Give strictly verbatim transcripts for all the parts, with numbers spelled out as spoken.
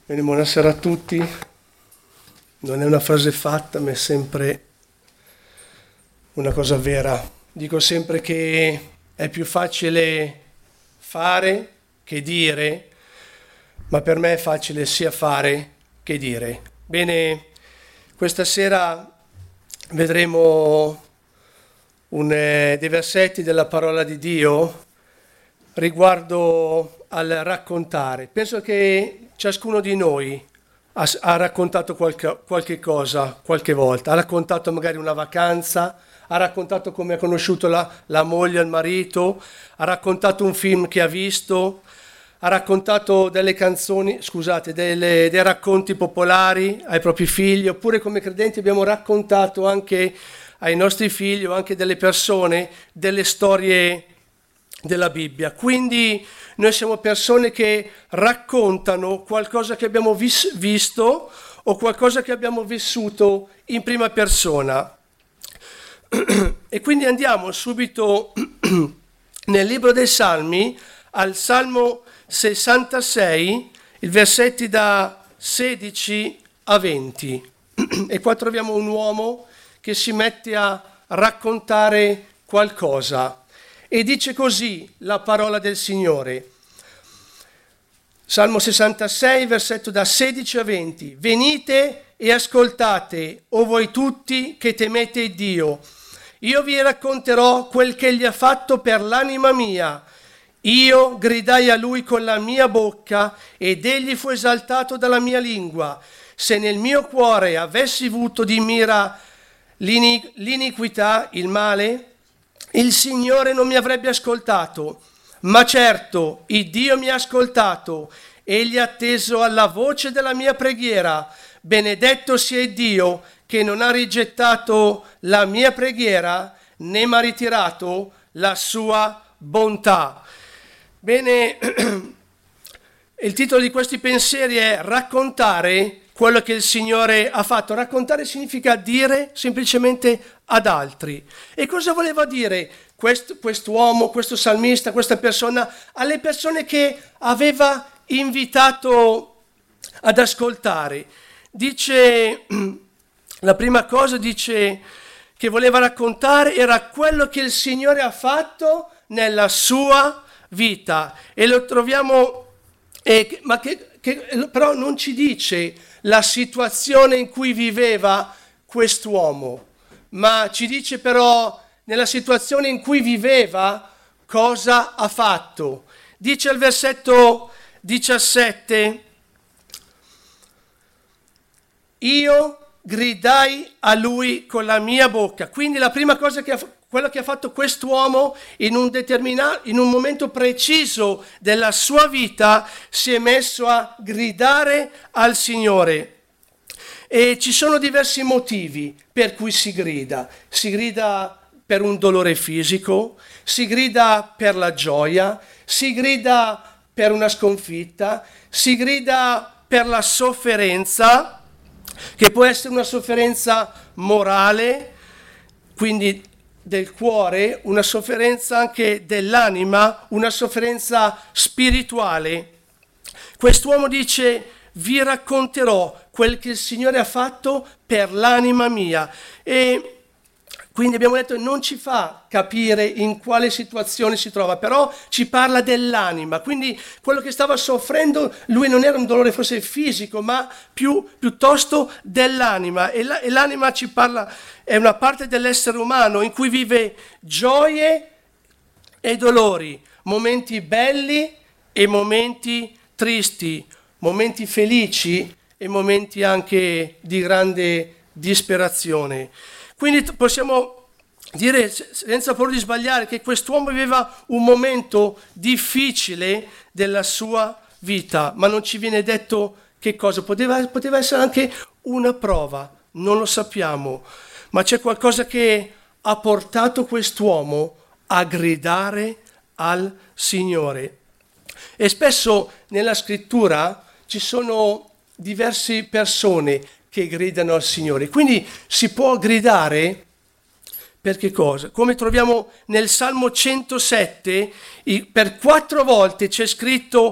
Bene, buonasera a tutti. Non è una frase fatta, ma è sempre una cosa vera. Dico sempre che è più facile fare che dire, ma per me è facile sia fare che dire. Bene, questa sera vedremo un, eh, dei versetti della parola di Dio riguardo al raccontare. Penso che ciascuno di noi ha, ha raccontato qualche, qualche cosa qualche volta, ha raccontato magari una vacanza, ha raccontato come ha conosciuto la, la moglie, il marito, ha raccontato un film che ha visto, ha raccontato delle canzoni, scusate, delle, dei racconti popolari ai propri figli, oppure come credenti abbiamo raccontato anche ai nostri figli o anche delle persone delle storie della Bibbia. Quindi noi siamo persone che raccontano qualcosa che abbiamo vis- visto o qualcosa che abbiamo vissuto in prima persona. E quindi andiamo subito nel libro dei Salmi, al Salmo sessantasei, i versetti da sedici a venti. E qua troviamo un uomo che si mette a raccontare qualcosa. E dice così la parola del Signore. Salmo sessantasei, versetto da sedici a venti. Venite e ascoltate, o voi tutti che temete Dio. Io vi racconterò quel che gli ha fatto per l'anima mia. Io gridai a lui con la mia bocca ed egli fu esaltato dalla mia lingua. Se nel mio cuore avessi avuto di mira l'ini- l'iniquità, il male, il Signore non mi avrebbe ascoltato, ma certo il Dio mi ha ascoltato, egli ha atteso alla voce della mia preghiera. Benedetto sia il Dio che non ha rigettato la mia preghiera, né mi ha ritirato la sua bontà. Bene, il titolo di questi pensieri è raccontare quello che il Signore ha fatto. Raccontare significa dire semplicemente ad altri. E cosa voleva dire quest, quest'uomo, questo salmista, questa persona alle persone che aveva invitato ad ascoltare? Dice, la prima cosa dice che voleva raccontare era quello che il Signore ha fatto nella sua vita. E lo troviamo, eh, ma che, che però non ci dice la situazione in cui viveva quest'uomo, ma ci dice però nella situazione in cui viveva cosa ha fatto. Dice al versetto diciassette: io gridai a lui con la mia bocca. Quindi la prima cosa che ha fatto, quello che ha fatto quest'uomo in un determinato, in un momento preciso della sua vita, si è messo a gridare al Signore. E ci sono diversi motivi per cui si grida. Si grida per un dolore fisico, si grida per la gioia, si grida per una sconfitta, si grida per la sofferenza, che può essere una sofferenza morale, quindi del cuore, una sofferenza anche dell'anima, una sofferenza spirituale. Quest'uomo dice: vi racconterò quel che il Signore ha fatto per l'anima mia. E quindi abbiamo detto non ci fa capire in quale situazione si trova, però ci parla dell'anima. Quindi quello che stava soffrendo lui non era un dolore forse fisico, ma più, piuttosto dell'anima. E, la, e l'anima ci parla, è una parte dell'essere umano in cui vive gioie e dolori, momenti belli e momenti tristi, momenti felici e momenti anche di grande disperazione. Quindi possiamo dire senza paura di sbagliare che quest'uomo viveva un momento difficile della sua vita, ma non ci viene detto che cosa. Poteva, poteva essere anche una prova, non lo sappiamo, ma c'è qualcosa che ha portato quest'uomo a gridare al Signore. E spesso nella scrittura ci sono diverse persone che gridano al Signore, quindi si può gridare per che cosa? Come troviamo nel Salmo centosette, per quattro volte c'è scritto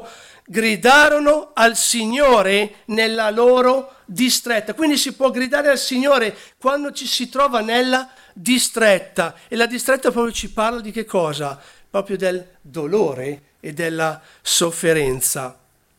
gridarono al Signore nella loro distretta. Quindi si può gridare al Signore quando ci si trova nella distretta. E la distretta proprio ci parla di che cosa? Proprio del dolore e della sofferenza.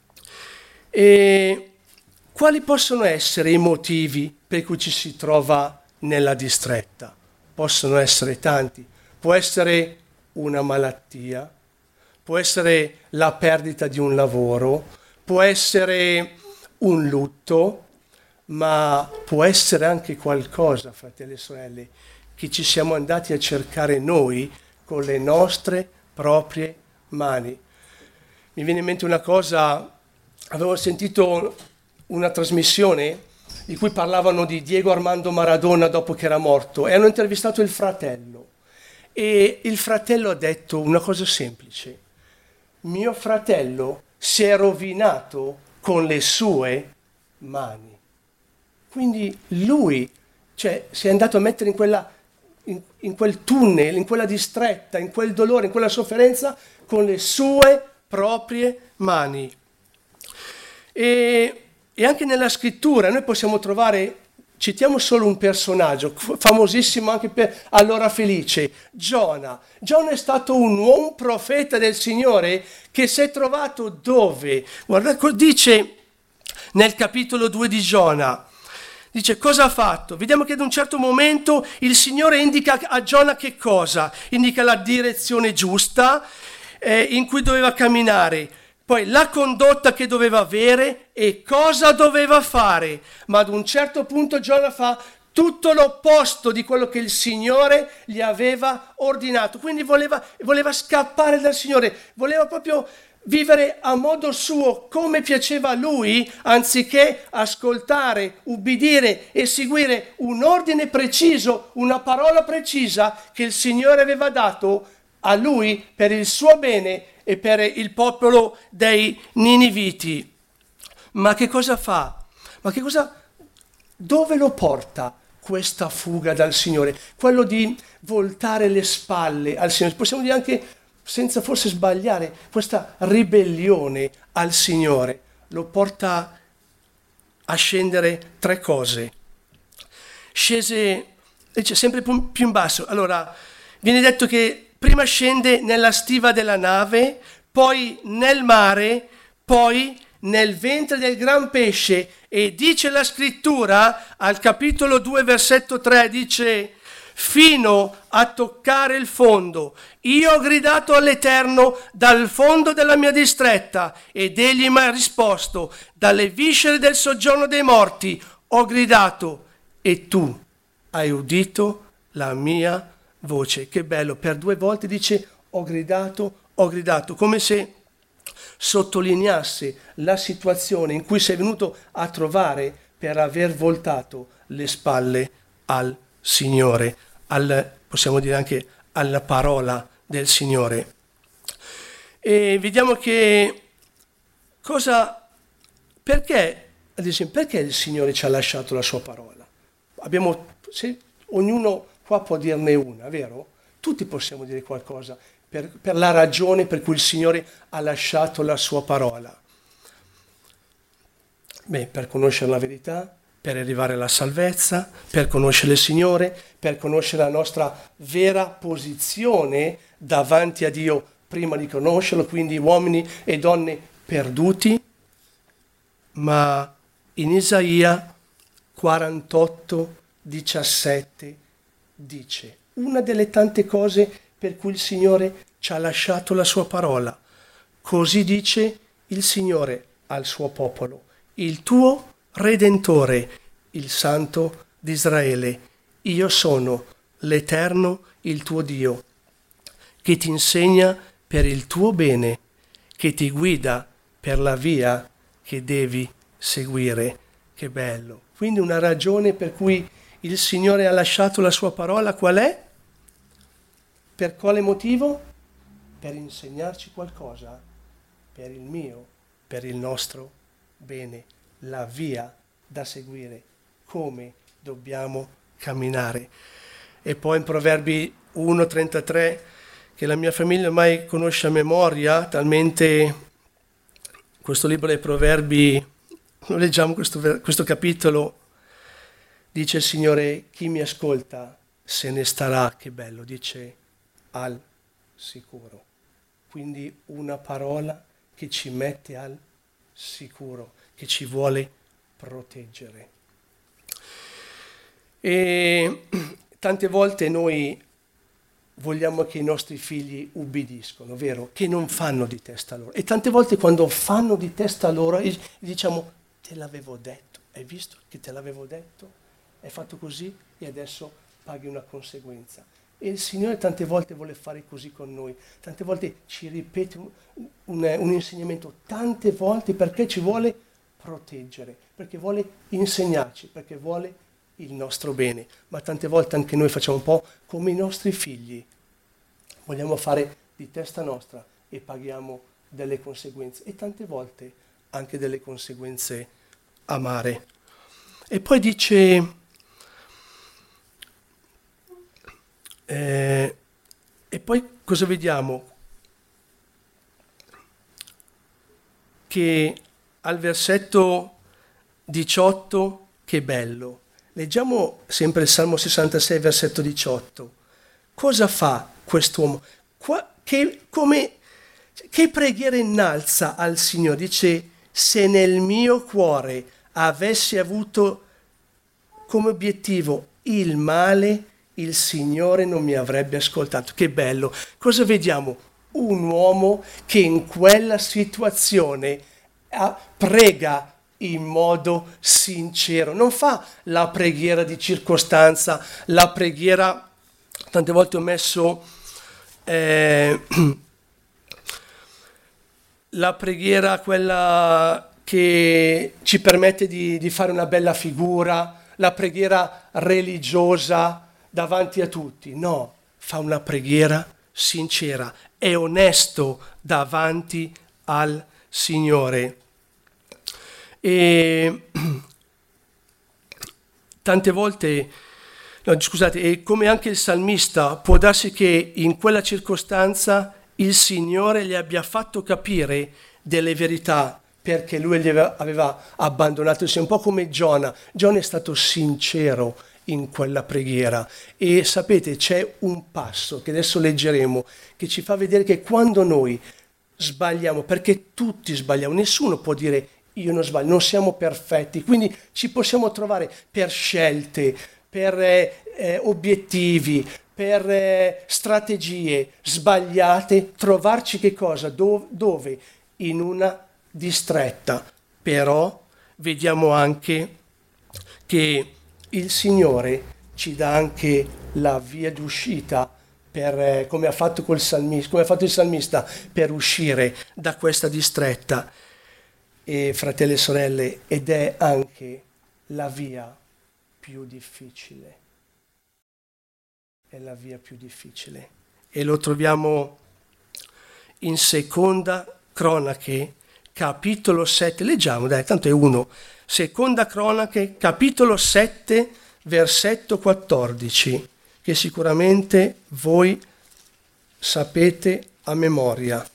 E quali possono essere i motivi per cui ci si trova nella distretta? Possono essere tanti. Può essere una malattia, può essere la perdita di un lavoro, può essere un lutto, ma può essere anche qualcosa, fratelli e sorelle, che ci siamo andati a cercare noi con le nostre proprie mani. Mi viene in mente una cosa, avevo sentito una trasmissione di cui parlavano di Diego Armando Maradona dopo che era morto e hanno intervistato il fratello e il fratello ha detto una cosa semplice: mio fratello si è rovinato con le sue mani. Quindi lui, cioè, si è andato a mettere in quella in, in quel tunnel, in quella distretta, in quel dolore, in quella sofferenza con le sue proprie mani. E E anche nella scrittura noi possiamo trovare, citiamo solo un personaggio famosissimo anche per Allora Felice, Giona. Giona è stato un uomo profeta del Signore che si è trovato dove? Guarda, dice nel capitolo due di Giona, dice cosa ha fatto? Vediamo che ad un certo momento il Signore indica a Giona che cosa? Indica la direzione giusta eh, in cui doveva camminare. Poi la condotta che doveva avere e cosa doveva fare. Ma ad un certo punto Giona fa tutto l'opposto di quello che il Signore gli aveva ordinato. Quindi voleva, voleva scappare dal Signore, voleva proprio vivere a modo suo, come piaceva a lui, anziché ascoltare, ubbidire e seguire un ordine preciso, una parola precisa che il Signore aveva dato a lui per il suo bene e per il popolo dei Niniviti. Ma che cosa fa? Ma che cosa, dove lo porta questa fuga dal Signore? Quello di voltare le spalle al Signore. Possiamo dire anche, senza forse sbagliare, questa ribellione al Signore lo porta a scendere tre cose. Scese, dice, sempre più in basso. Allora, viene detto che prima scende nella stiva della nave, poi nel mare, poi nel ventre del gran pesce. E dice la scrittura al capitolo due versetto tre, dice fino a toccare il fondo. Io ho gridato all'Eterno dal fondo della mia distretta ed egli mi ha risposto. Dalle viscere del soggiorno dei morti ho gridato e tu hai udito la mia voce. Che bello, per due volte dice ho gridato, ho gridato, come se sottolineasse la situazione in cui sei venuto a trovare per aver voltato le spalle al Signore, al, possiamo dire anche alla parola del Signore. E vediamo che cosa, perché, ad esempio, perché il Signore ci ha lasciato la sua parola? Abbiamo, se ognuno qua può dirne una, vero? Tutti possiamo dire qualcosa per, per la ragione per cui il Signore ha lasciato la sua parola. Beh, per conoscere la verità, per arrivare alla salvezza, per conoscere il Signore, per conoscere la nostra vera posizione davanti a Dio prima di conoscerlo, quindi uomini e donne perduti. Ma in Isaia quarantotto diciassette dice una delle tante cose per cui il Signore ci ha lasciato la sua parola. Così dice il Signore al suo popolo, il tuo Redentore, il Santo di Israele. Io sono l'Eterno, il tuo Dio, che ti insegna per il tuo bene, che ti guida per la via che devi seguire. Che bello. Quindi una ragione per cui il Signore ha lasciato la sua parola qual è? Per quale motivo? Per insegnarci qualcosa, per il mio, per il nostro bene, la via da seguire, come dobbiamo camminare. E poi in Proverbi uno trentatré, che la mia famiglia ormai conosce a memoria, talmente questo libro dei Proverbi, lo leggiamo questo, questo capitolo, dice il Signore, chi mi ascolta se ne starà, che bello, dice al sicuro. Quindi una parola che ci mette al sicuro, che ci vuole proteggere. E tante volte noi vogliamo che i nostri figli ubbidiscono, vero? Che non fanno di testa loro. E tante volte quando fanno di testa loro diciamo, te l'avevo detto, hai visto che te l'avevo detto? Hai fatto così e adesso paghi una conseguenza. E il Signore tante volte vuole fare così con noi, tante volte ci ripete un, un, un insegnamento, tante volte perché ci vuole proteggere, perché vuole insegnarci, perché vuole il nostro bene, ma tante volte anche noi facciamo un po' come i nostri figli, vogliamo fare di testa nostra e paghiamo delle conseguenze e tante volte anche delle conseguenze amare. E poi dice eh, e poi cosa vediamo? Che al versetto diciotto, che bello, leggiamo sempre il Salmo sessantasei, versetto diciotto. Cosa fa quest'uomo? Qua, che, come, che preghiera innalza al Signore? Dice, se nel mio cuore avessi avuto come obiettivo il male, il Signore non mi avrebbe ascoltato. Che bello. Cosa vediamo? Un uomo che in quella situazione ah, prega in modo sincero, non fa la preghiera di circostanza, la preghiera, tante volte ho messo eh, la preghiera quella che ci permette di, di fare una bella figura, la preghiera religiosa davanti a tutti, no, fa una preghiera sincera, è onesto davanti al Signore. E tante volte, no, scusate, e come anche il salmista, può darsi che in quella circostanza il Signore gli abbia fatto capire delle verità perché lui gli aveva, aveva abbandonato il Signore, un po' come Giona. Giona è stato sincero in quella preghiera e sapete c'è un passo che adesso leggeremo che ci fa vedere che quando noi sbagliamo, perché tutti sbagliamo, nessuno può dire io non sbaglio, non siamo perfetti, quindi ci possiamo trovare per scelte, per eh, obiettivi, per eh, strategie sbagliate, trovarci che cosa? Dove? Dove? In una distretta. Però vediamo anche che il Signore ci dà anche la via d'uscita per, eh, come ha fatto col salmista, come ha fatto il salmista per uscire da questa distretta. E fratelli e sorelle, ed è anche la via più difficile. È la via più difficile. E lo troviamo in Seconda Cronache, capitolo sette. Leggiamo, dai, tanto è uno. Seconda Cronache, capitolo sette, versetto quattordici, che sicuramente voi sapete a memoria.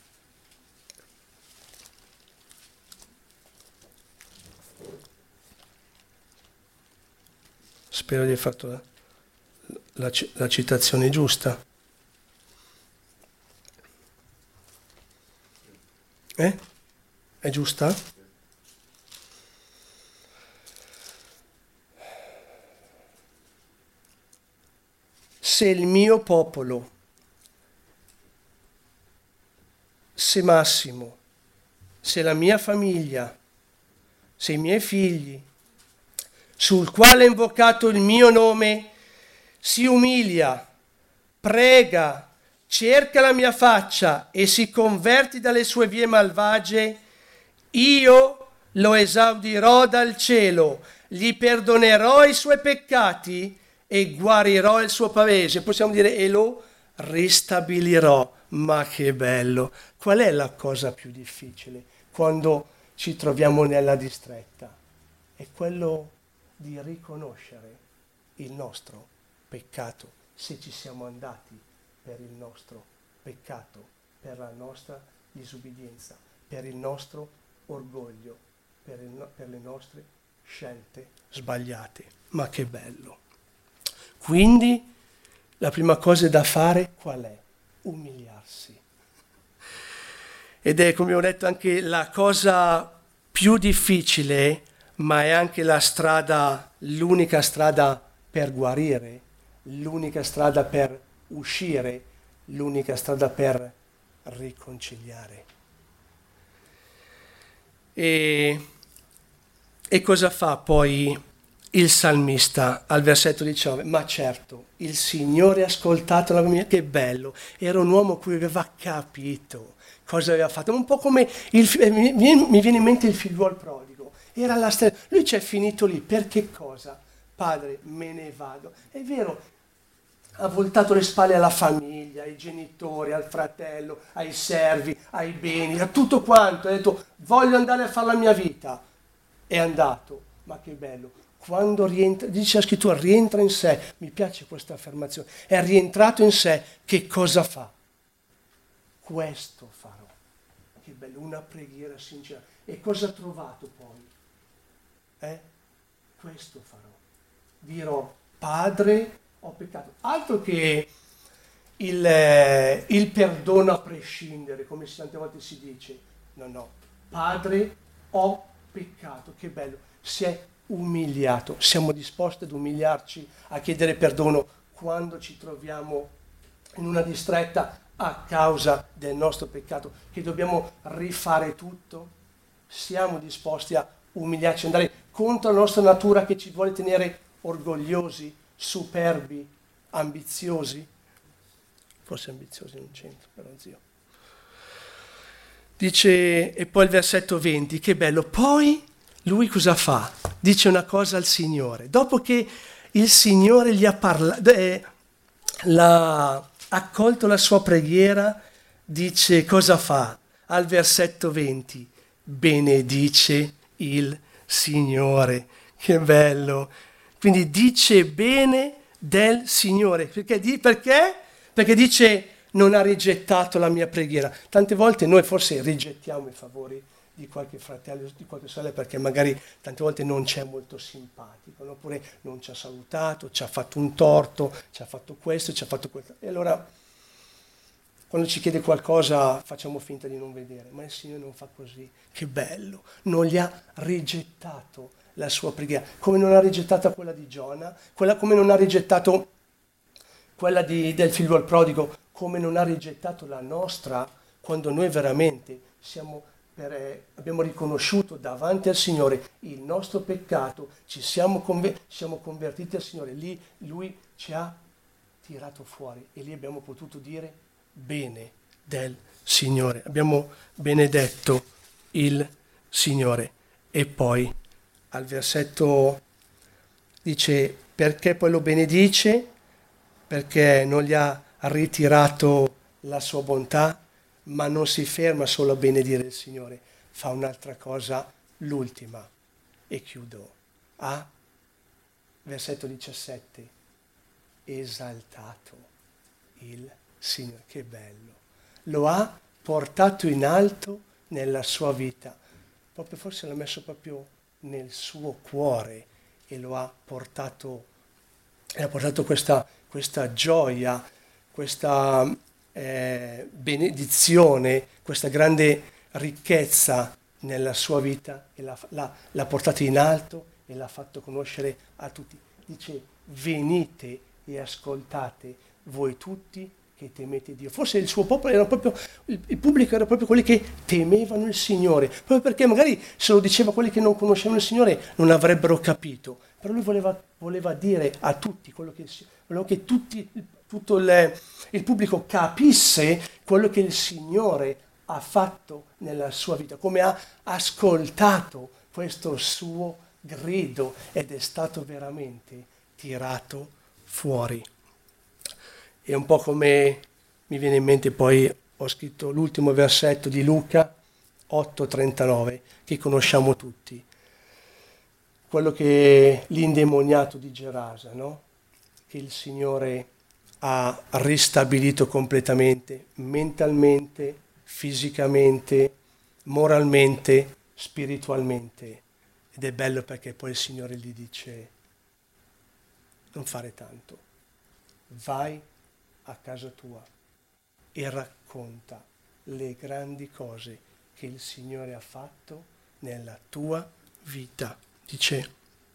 Spero di aver fatto la, la, la citazione giusta. Eh? È giusta? Se il mio popolo, se Massimo, se la mia famiglia, se i miei figli, sul quale è invocato il mio nome, si umilia, prega, cerca la mia faccia e si converti dalle sue vie malvagie, io lo esaudirò dal cielo, gli perdonerò i suoi peccati e guarirò il suo paese. Possiamo dire e lo ristabilirò. Ma che bello! Qual è la cosa più difficile quando ci troviamo nella distretta? È quello di riconoscere il nostro peccato, se ci siamo andati per il nostro peccato, per la nostra disubbidienza, per il nostro orgoglio per, il, per le nostre scelte sbagliate. Ma che bello! Quindi la prima cosa da fare qual è? Umiliarsi. Ed è, come ho detto, anche la cosa più difficile, ma è anche la strada, l'unica strada per guarire, l'unica strada per uscire, l'unica strada per riconciliare. E, e cosa fa poi il salmista al versetto diciannove? Ma certo, il Signore ha ascoltato la mia... Che bello! Era un uomo cui aveva capito cosa aveva fatto. Un po' come il, mi, mi viene in mente il figliuolo prodigo. Era la stessa. Lui c'è finito lì. Per che cosa? Padre, me ne vado. È vero, ha voltato le spalle alla famiglia, ai genitori, al fratello, ai servi, ai beni, a tutto quanto. Ha detto, voglio andare a fare la mia vita. È andato. Ma che bello. Quando rientra, dice la scrittura, rientra in sé. Mi piace questa affermazione. È rientrato in sé. Che cosa fa? Questo farò. Che bello, una preghiera sincera. E cosa ha trovato poi? Eh? Questo farò. Dirò, Padre, ho peccato. Altro che il, eh, il perdono a prescindere, come tante volte si dice. No, no. Padre, ho peccato. Che bello. Si è umiliato. Siamo disposti ad umiliarci, a chiedere perdono quando ci troviamo in una distretta a causa del nostro peccato, che dobbiamo rifare tutto. Siamo disposti a umiliarci, andare contro la nostra natura che ci vuole tenere orgogliosi, superbi, ambiziosi? Forse ambiziosi non c'entra, però zio. Dice, e poi il versetto venti, che bello, poi lui cosa fa? Dice una cosa al Signore, dopo che il Signore gli ha parlato, eh, l'ha accolto la sua preghiera, dice cosa fa? Al versetto venti, benedice il Signore. Che bello! Quindi dice bene del Signore. Perché? Perché? Perché dice non ha rigettato la mia preghiera. Tante volte noi forse rigettiamo i favori di qualche fratello, di qualche sorella, perché magari tante volte non c'è molto simpatico, no? Oppure non ci ha salutato, ci ha fatto un torto, ci ha fatto questo, ci ha fatto questo. E allora, quando ci chiede qualcosa, facciamo finta di non vedere. Ma il Signore non fa così. Che bello! Non gli ha rigettato la sua preghiera. Come non ha rigettata quella di Giona, quella, come non ha rigettato quella di, del figlio prodigo, come non ha rigettato la nostra, quando noi veramente siamo... Per, eh, abbiamo riconosciuto davanti al Signore il nostro peccato, ci siamo, conver- siamo convertiti al Signore, lì Lui ci ha tirato fuori e lì abbiamo potuto dire bene del Signore, abbiamo benedetto il Signore. E poi al versetto dice perché poi lo benedice? Perché non gli ha ritirato la sua bontà, ma non si ferma solo a benedire il Signore, fa un'altra cosa, l'ultima, e chiudo. A versetto diciassette, esaltato il Signore, che bello, lo ha portato in alto nella sua vita, proprio forse l'ha messo proprio nel suo cuore e lo ha portato, e ha portato questa, questa gioia, questa... Eh, benedizione, questa grande ricchezza nella sua vita e l'ha, l'ha, l'ha portata in alto e l'ha fatto conoscere a tutti. Dice venite e ascoltate voi tutti che temete Dio. Forse il suo popolo era proprio, il, il pubblico era proprio quelli che temevano il Signore, proprio perché magari se lo diceva a quelli che non conoscevano il Signore non avrebbero capito, però lui voleva, voleva dire a tutti quello che, voleva che tutti, tutto il, il pubblico capisse quello che il Signore ha fatto nella sua vita, come ha ascoltato questo suo grido ed è stato veramente tirato fuori. È un po' come mi viene in mente, poi ho scritto l'ultimo versetto di Luca otto trentanove, che conosciamo tutti, quello che l'indemoniato di Gerasa, no? Che il Signore ha ristabilito completamente, mentalmente, fisicamente, moralmente, spiritualmente. Ed è bello perché poi il Signore gli dice: non fare tanto, vai a casa tua e racconta le grandi cose che il Signore ha fatto nella tua vita. Dice,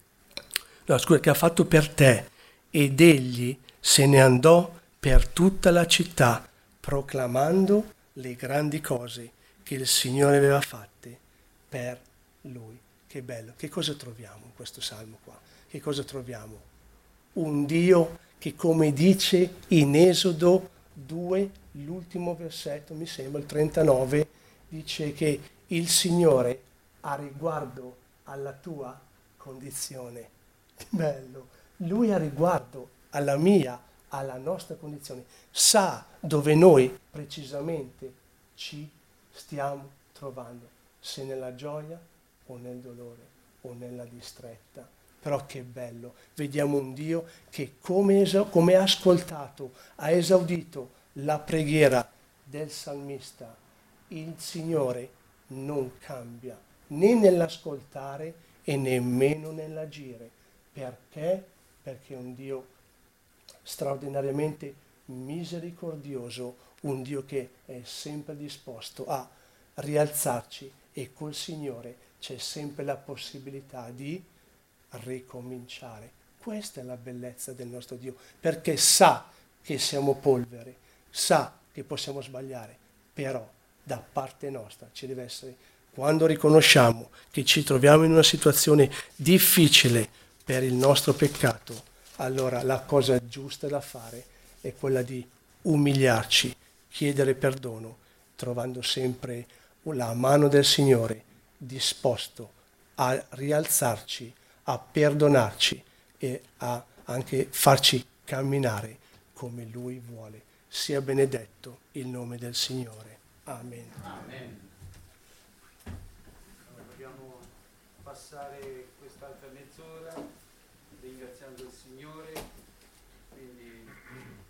no scusa, che ha fatto per te. Ed egli se ne andò per tutta la città proclamando le grandi cose che il Signore aveva fatte per lui. Che bello. Che cosa troviamo in questo salmo qua? Che cosa troviamo? Un Dio che, come dice in Esodo due, l'ultimo versetto, mi sembra il trentanove, dice che il Signore ha riguardo alla tua condizione. Che bello! Lui ha riguardo alla mia, alla nostra condizione. Sa dove noi precisamente ci stiamo trovando, se nella gioia o nel dolore o nella distretta. Però che bello, vediamo un Dio che come, esa- come ha ascoltato, ha esaudito la preghiera del salmista, il Signore non cambia né nell'ascoltare e nemmeno nell'agire. Perché? Perché è un Dio straordinariamente misericordioso, un Dio che è sempre disposto a rialzarci, e col Signore c'è sempre la possibilità di ricominciare. Questa è la bellezza del nostro Dio, perché sa che siamo polvere, sa che possiamo sbagliare, però da parte nostra ci deve essere, quando riconosciamo che ci troviamo in una situazione difficile per il nostro peccato, allora la cosa giusta da fare è quella di umiliarci, chiedere perdono, trovando sempre la mano del Signore disposto a rialzarci, a perdonarci e a anche farci camminare come Lui vuole. Sia benedetto il nome del Signore. Amen. Amen. Allora, vogliamo passare quest'altra mezz'ora ringraziando il Signore, quindi